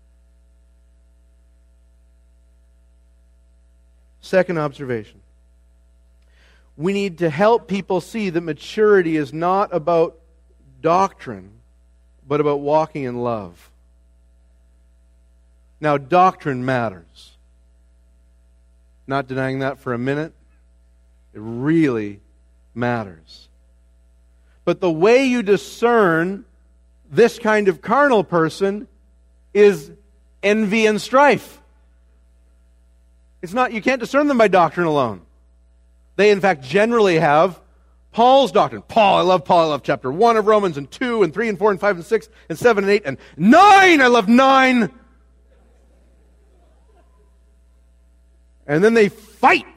Second observation. We need to help people see that maturity is not about doctrine, but about walking in love. Now, doctrine matters. Not denying that for a minute. It really matters. But the way you discern this kind of carnal person is envy and strife. It's not, you can't discern them by doctrine alone. They, in fact, generally have Paul's doctrine. Paul, I love Paul. I love chapter 1 of Romans, and 2, and 3, and 4, and 5, and 6, and 7, and 8, and 9. I love 9. And then they fight.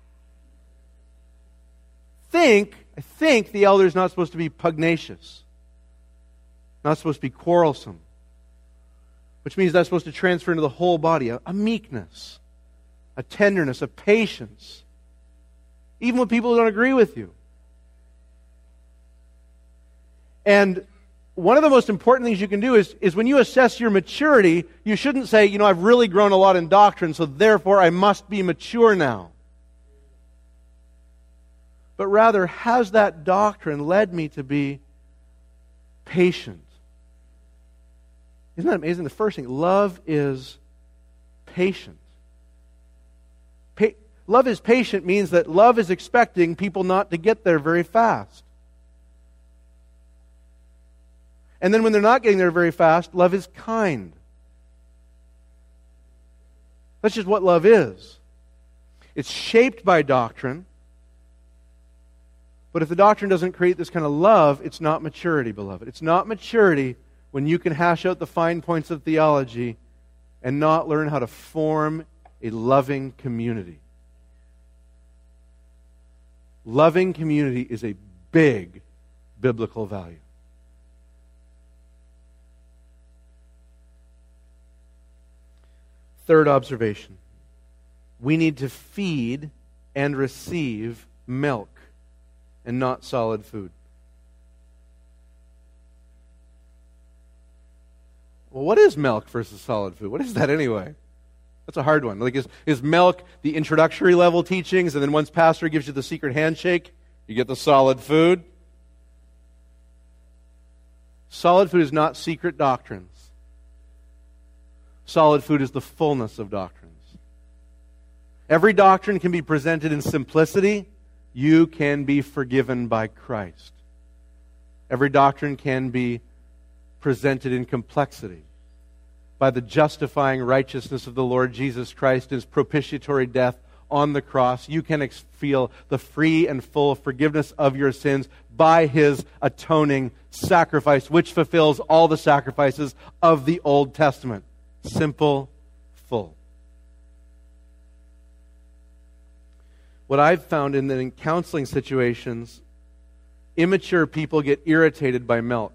I think the elder is not supposed to be pugnacious. Not supposed to be quarrelsome. Which means that's supposed to transfer into the whole body. A meekness, a tenderness, a patience. Even with people who don't agree with you. And one of the most important things you can do is when you assess your maturity, you shouldn't say, I've really grown a lot in doctrine, so therefore I must be mature now. But rather, has that doctrine led me to be patient? Isn't that amazing? The first thing, love is patient. Love is patient means that love is expecting people not to get there very fast. And then when they're not getting there very fast, love is kind. That's just what love is. It's shaped by doctrine. But if the doctrine doesn't create this kind of love, it's not maturity, beloved. It's not maturity when you can hash out the fine points of theology and not learn how to form a loving community. Loving community is a big biblical value. Third observation. We need to feed and receive milk and not solid food. Well, what is milk versus solid food? What is that anyway? That's a hard one. Like, is milk the introductory level teachings, and then once pastor gives you the secret handshake, you get the solid food? Solid food is not secret doctrines. Solid food is the fullness of doctrines. Every doctrine can be presented in simplicity. You can be forgiven by Christ. Every doctrine can be presented in complexity by the justifying righteousness of the Lord Jesus Christ, His propitiatory death on the cross. You can feel the free and full forgiveness of your sins by His atoning sacrifice, which fulfills all the sacrifices of the Old Testament. Simple, full. What I've found in counseling situations, immature people get irritated by milk.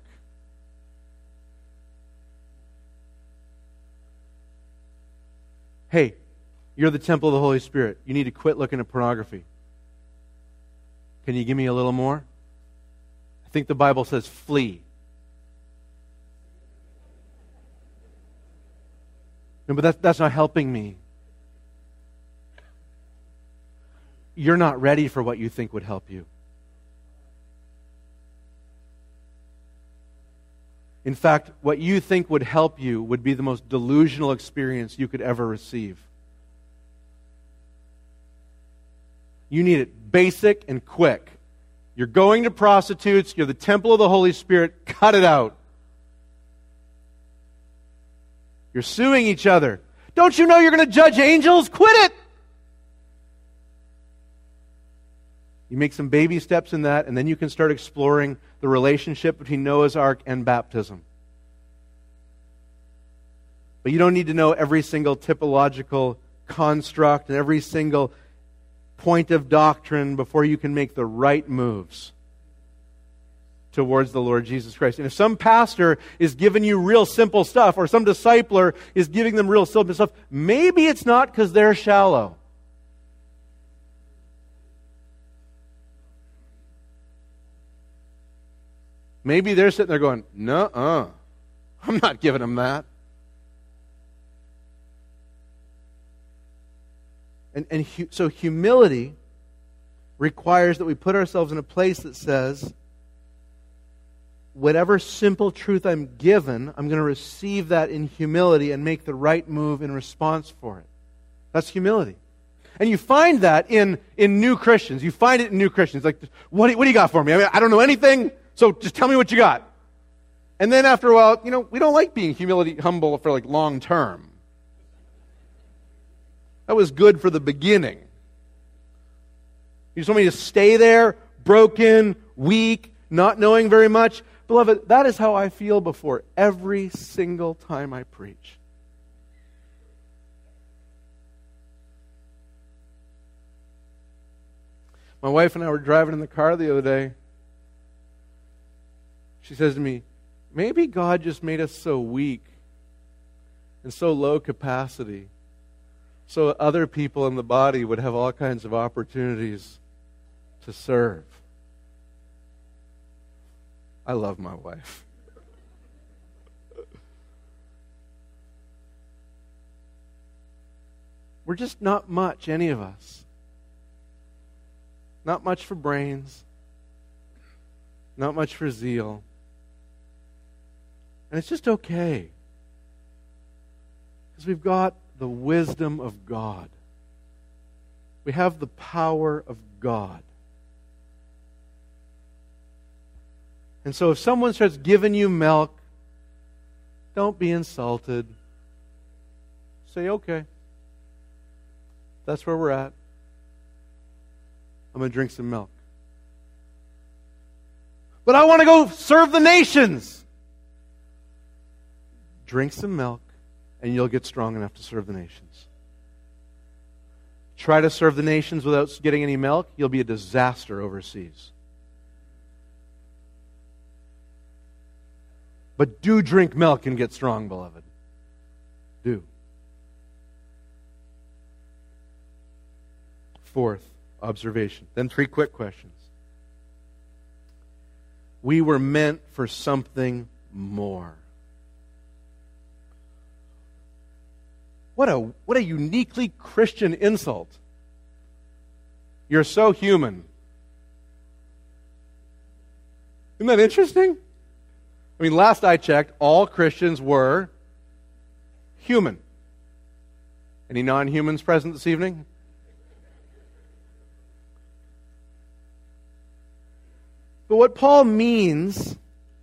Hey, you're the temple of the Holy Spirit. You need to quit looking at pornography. Can you give me a little more? I think the Bible says flee. No, but that's not helping me. You're not ready for what you think would help you. In fact, what you think would help you would be the most delusional experience you could ever receive. You need it basic and quick. You're going to prostitutes, you're the temple of the Holy Spirit, cut it out. You're suing each other. Don't you know you're going to judge angels? Quit it! You make some baby steps in that, and then you can start exploring the relationship between Noah's Ark and baptism. But you don't need to know every single typological construct and every single point of doctrine before you can make the right moves. towards the Lord Jesus Christ. And if some pastor is giving you real simple stuff, or some discipler is giving them real simple stuff, maybe it's not because they're shallow. Maybe they're sitting there going, "Nuh-uh, I'm not giving them that." So humility requires that we put ourselves in a place that says, whatever simple truth I'm given, I'm going to receive that in humility and make the right move in response for it. That's humility. And you find that in new Christians. You find it in new Christians. Like, what do you got for me? I mean, I don't know anything, so just tell me what you got. And then after a while, we don't like being humble for like long term. That was good for the beginning. You just want me to stay there, broken, weak, not knowing very much? Beloved, that is how I feel before every single time I preach. My wife and I were driving in the car the other day. She says to me, maybe God just made us so weak and so low capacity so other people in the body would have all kinds of opportunities to serve. I love my wife. We're just not much, any of us. Not much for brains. Not much for zeal. And it's just okay. Because we've got the wisdom of God. We have the power of God. And so if someone starts giving you milk, don't be insulted. Say, okay, that's where we're at. I'm going to drink some milk. But I want to go serve the nations. Drink some milk, and you'll get strong enough to serve the nations. Try to serve the nations without getting any milk, you'll be a disaster overseas. But do drink milk and get strong, beloved. Do. Fourth observation. Then 3 quick questions. We were meant for something more. What a uniquely Christian insult. You're so human. Isn't that interesting? I mean, last I checked, all Christians were human. Any non-humans present this evening? But what Paul means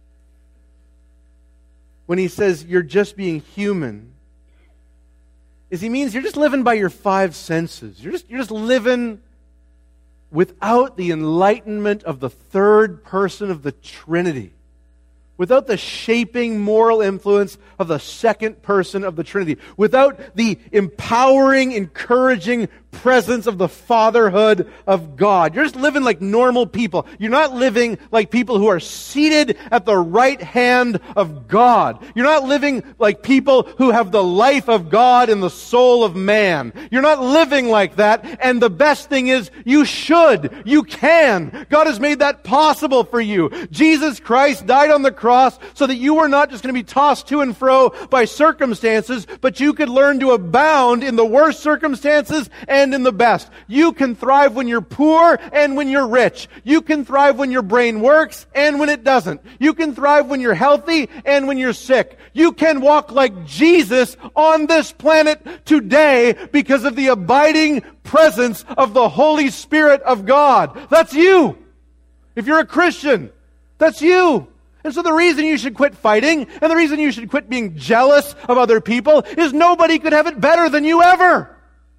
when he says you're just being human is he means you're just living by your 5 senses. You're just living without the enlightenment of the third person of the Trinity. Without the shaping moral influence of the second person of the Trinity. Without the empowering, encouraging presence of the fatherhood of God. You're just living like normal people. You're not living like people who are seated at the right hand of God. You're not living like people who have the life of God in the soul of man. You're not living like that. And the best thing is, you should. You can. God has made that possible for you. Jesus Christ died on the cross so that you were not just going to be tossed to and fro by circumstances, but you could learn to abound in the worst circumstances and in the best. You can thrive when you're poor and when you're rich. You can thrive when your brain works and when it doesn't. You can thrive when you're healthy and when you're sick. You can walk like Jesus on this planet today because of the abiding presence of the Holy Spirit of God. That's you. If you're a Christian, that's you. And so the reason you should quit fighting and the reason you should quit being jealous of other people is nobody could have it better than you ever.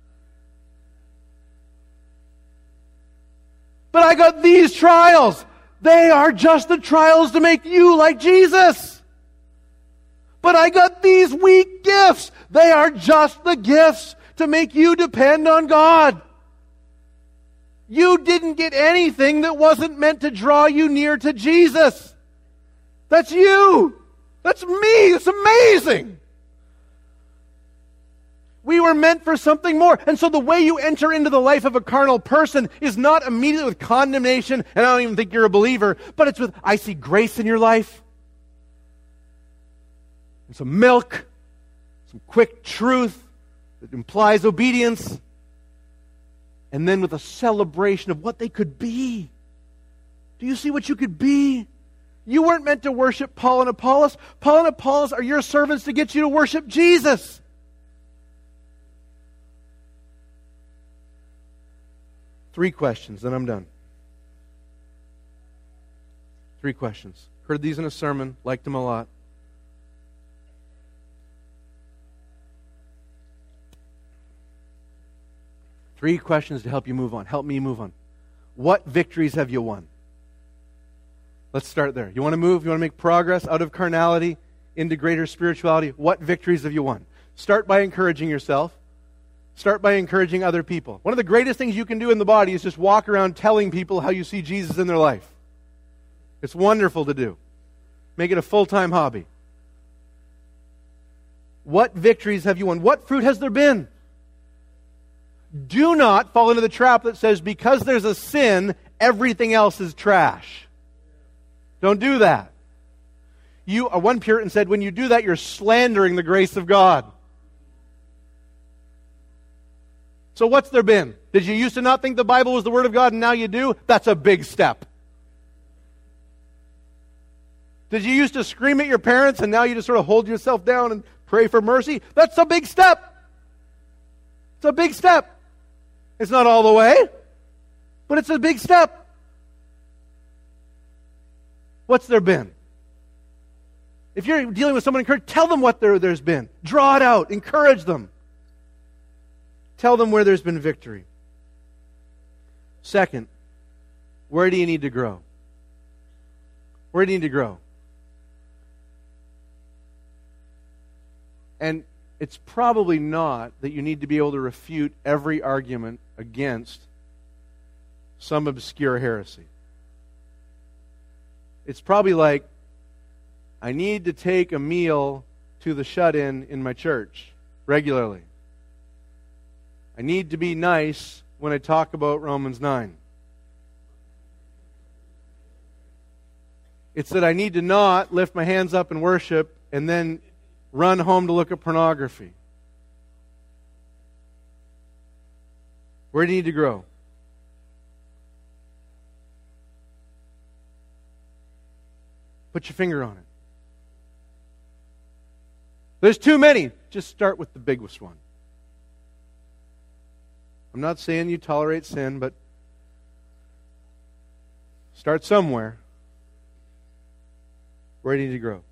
But I got these trials. They are just the trials to make you like Jesus. But I got these weak gifts. They are just the gifts to make you depend on God. You didn't get anything that wasn't meant to draw you near to Jesus. That's you. That's me. It's amazing. We were meant for something more. And so the way you enter into the life of a carnal person is not immediately with condemnation, and I don't even think you're a believer, but it's with, I see grace in your life, and some milk, some quick truth that implies obedience, and then with a celebration of what they could be. Do you see what you could be? You weren't meant to worship Paul and Apollos. Paul and Apollos are your servants to get you to worship Jesus. Three questions, then I'm done. Three questions. Heard these in a sermon, liked them a lot. Three questions to help you move on. Help me move on. What victories have you won? Let's start there. You want to move? You want to make progress out of carnality into greater spirituality? What victories have you won? Start by encouraging yourself. Start by encouraging other people. One of the greatest things you can do in the body is just walk around telling people how you see Jesus in their life. It's wonderful to do. Make it a full-time hobby. What victories have you won? What fruit has there been? Do not fall into the trap that says because there's a sin, everything else is trash. Don't do that. One Puritan said, when you do that, you're slandering the grace of God. So what's there been? Did you used to not think the Bible was the Word of God and now you do? That's a big step. Did you used to scream at your parents and now you just sort of hold yourself down and pray for mercy? That's a big step. It's a big step. It's not all the way, but it's a big step. What's there been? If you're dealing with someone encouraged, tell them what there's been. Draw it out. Encourage them. Tell them where there's been victory. Second, where do you need to grow? Where do you need to grow? And it's probably not that you need to be able to refute every argument against some obscure heresy. It's probably like, I need to take a meal to the shut-in in my church regularly. I need to be nice when I talk about Romans 9. It's that I need to not lift my hands up in worship and then run home to look at pornography. Where do you need to grow? Put your finger on it. There's too many. Just start with the biggest one. I'm not saying you tolerate sin, but start somewhere. Where do you need to grow?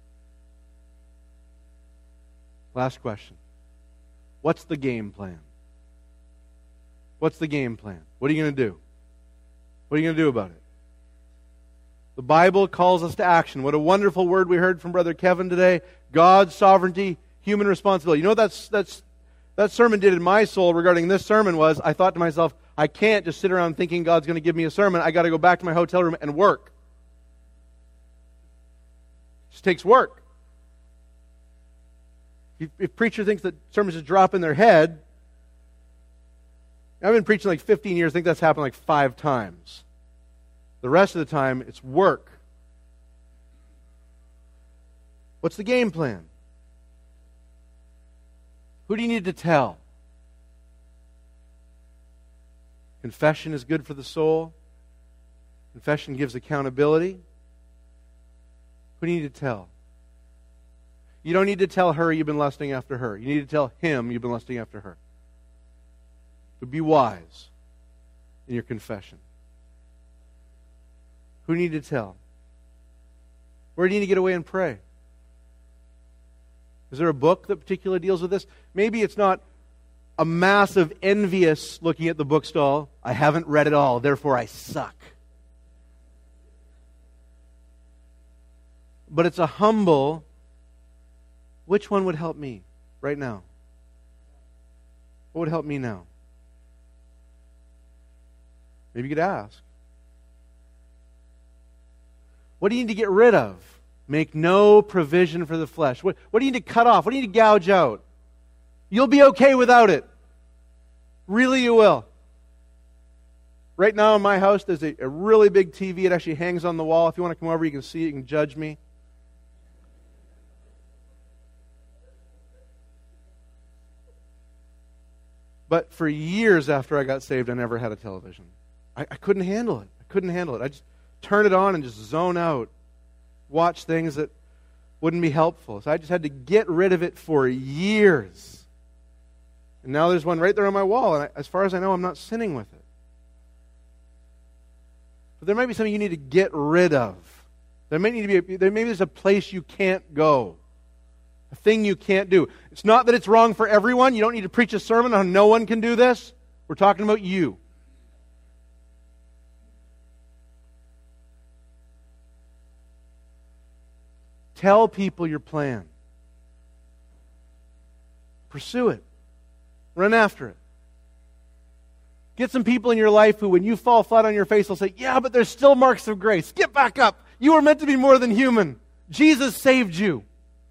Last question. What's the game plan? What's the game plan? What are you going to do? What are you going to do about it? The Bible calls us to action. What a wonderful word we heard from Brother Kevin today. God's sovereignty, human responsibility. You know what that sermon did in my soul regarding this sermon was, I thought to myself, I can't just sit around thinking God's going to give me a sermon. I got to go back to my hotel room and work. It just takes work. If preacher thinks that sermons just drop in their head, I've been preaching like 15 years. I think that's happened like 5 times. The rest of the time, it's work. What's the game plan? Who do you need to tell? Confession is good for the soul. Confession gives accountability. Who do you need to tell? You don't need to tell her you've been lusting after her. You need to tell him you've been lusting after her. But be wise in your confession. Who do you need to tell? Where do you need to get away and pray? Is there a book that particularly deals with this? Maybe it's not a massive envious looking at the bookstall. I haven't read it all, therefore I suck. But it's a humble, which one would help me right now? What would help me now? Maybe you could ask. What do you need to get rid of? Make no provision for the flesh. What do you need to cut off? What do you need to gouge out? You'll be okay without it. Really, you will. Right now in my house, there's a really big TV. It actually hangs on the wall. If you want to come over, you can see it. You can judge me. But for years after I got saved, I never had a television. I couldn't handle it. I just turn it on and just zone out. Watch things that wouldn't be helpful. So I just had to get rid of it for years. And now there's one right there on my wall. And as far as I know, I'm not sinning with it. But there might be something you need to get rid of. Maybe there's a place you can't go. A thing you can't do. It's not that it's wrong for everyone. You don't need to preach a sermon on no one can do this. We're talking about you. Tell people your plan. Pursue it. Run after it. Get some people in your life who, when you fall flat on your face, will say, yeah, but there's still marks of grace. Get back up. You were meant to be more than human. Jesus saved you.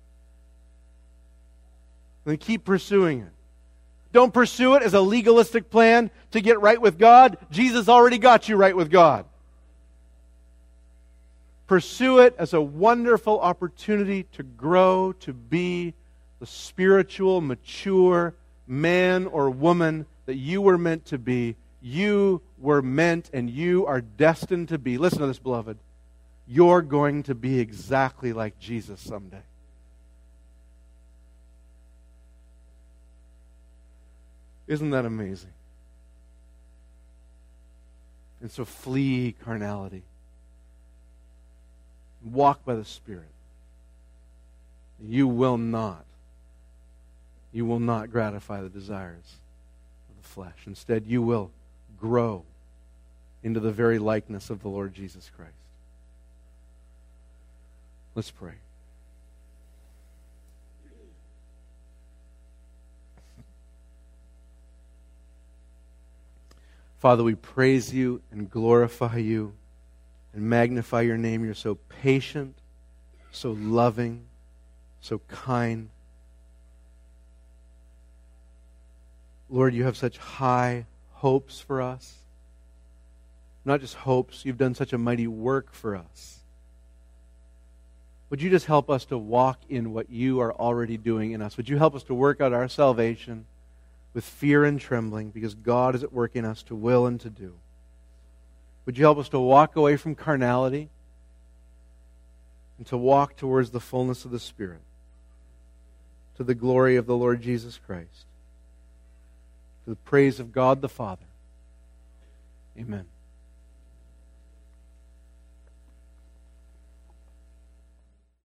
Then keep pursuing it. Don't pursue it as a legalistic plan to get right with God. Jesus already got you right with God. Pursue it as a wonderful opportunity to grow, to be the spiritual, mature man or woman that you were meant to be. You were meant and you are destined to be. Listen to this, beloved. You're going to be exactly like Jesus someday. Isn't that amazing? And so flee carnality. Walk by the Spirit. You will not gratify the desires of the flesh. Instead, you will grow into the very likeness of the Lord Jesus Christ. Let's pray. Father, we praise you and glorify you and magnify your name. You're so patient, so loving, so kind. Lord, you have such high hopes for us. Not just hopes, you've done such a mighty work for us. Would you just help us to walk in what you are already doing in us? Would you help us to work out our salvation with fear and trembling, because God is at work in us to will and to do? Would you help us to walk away from carnality and to walk towards the fullness of the Spirit, to the glory of the Lord Jesus Christ, to the praise of God the Father. Amen.